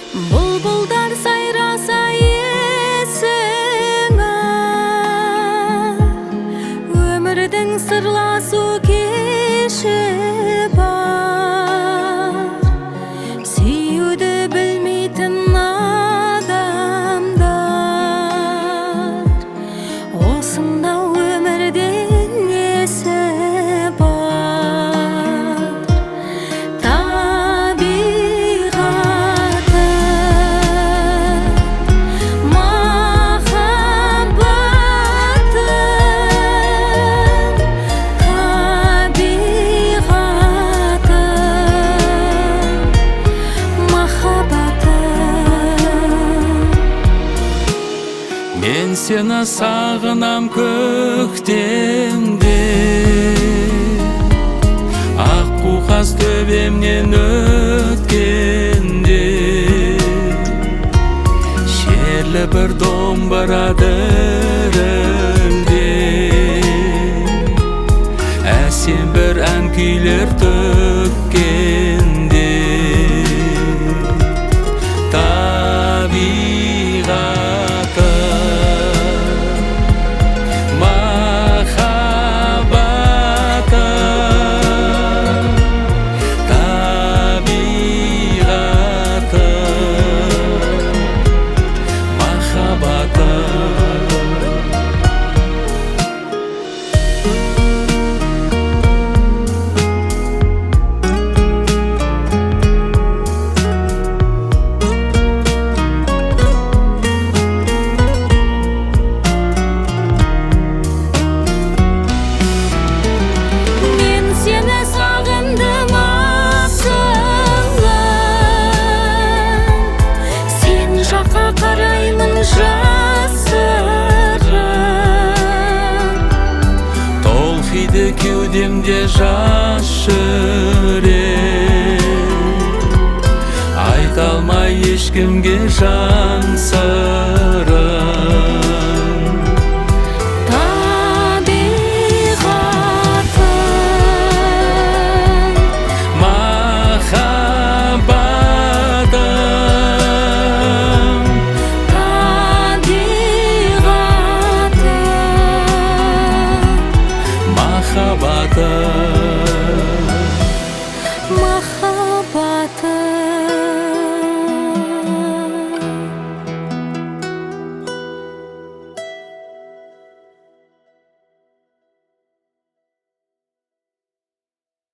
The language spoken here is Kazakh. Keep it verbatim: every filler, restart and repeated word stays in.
Бұлбұлдар сайраса есіңе, өмірдің сырласу кеші бар. Сүюді білмейтін адамдар, осынау өмірден несі бар. Табиғаты, махаббаты, табиғаты, махаббаты. Мен сені сағынам көктемде, ақ қуқас төбемнен өткенде, шерлі бір домбыра дірілде, әсем бір ән күйлер төккенде. Табиғаты, махаббаты, табиғаты, махаббаты. Мен сені сағындым асылым, сен жаққа қараймын жасырын. Толқиды кеудемде жас жүрек, айта алмай ешкімге жан сырын.